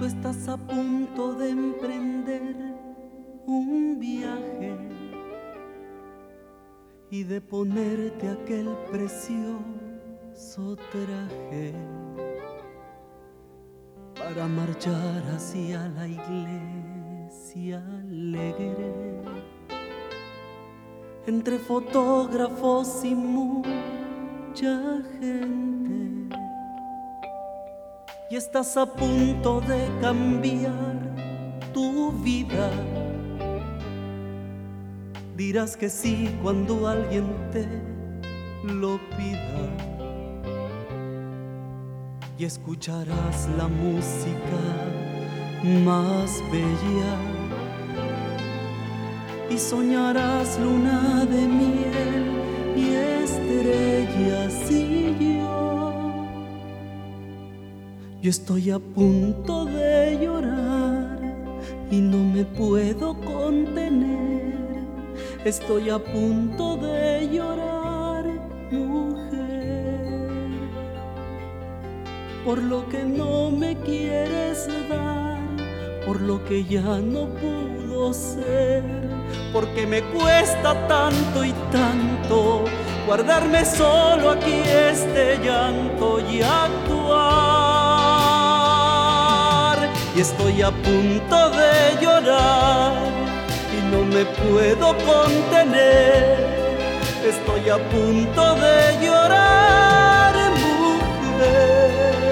estás a punto de emprender un viaje y de ponerte aquel precioso traje para marchar hacia la iglesia alegre, entre fotógrafos y mucha gente. Y estás a punto de cambiar tu vida. Dirás que sí cuando alguien te lo pida, y escucharás la música más bella y soñarás luna de miel y estrellas. Y yo estoy a punto de llorar y no me puedo contener. Estoy a punto de llorar, mujer, por lo que no me quieres dar, por lo que ya no pudo ser, porque me cuesta tanto y tanto guardarme solo aquí este llanto y actuar. Y estoy a punto de llorar y no me puedo contener. Estoy a punto de llorar, mujer,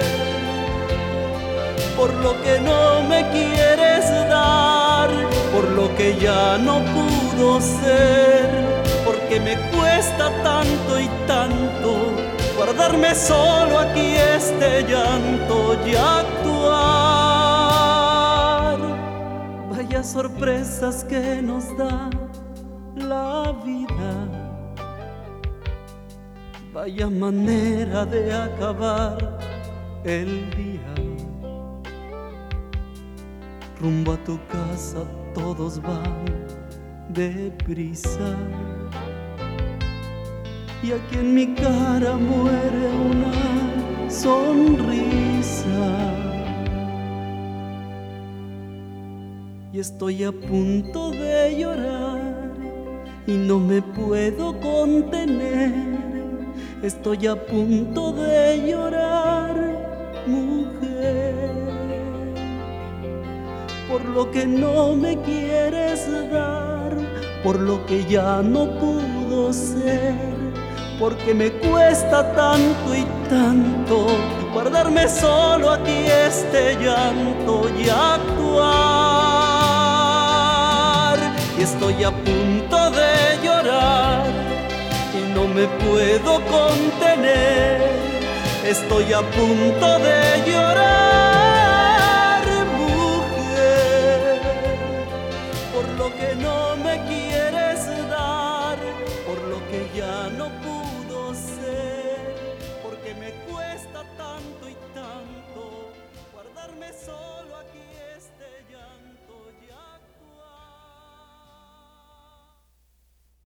por lo que no me quieres dar, por lo que ya no pudo ser, porque me cuesta tanto y tanto guardarme solo aquí este llanto y actuar. Vaya sorpresas que nos da la vida, vaya manera de acabar el día. Rumbo a tu casa todos van deprisa, y aquí en mi cara muere una sonrisa. Y estoy a punto de llorar y no me puedo contener. Estoy a punto de llorar, mujer, por lo que no me quieres dar, por lo que ya no pudo ser, porque me cuesta tanto y tanto guardarme solo aquí este llanto y actuar. Y estoy a punto de llorar y no me puedo contener. Estoy a punto de llorar.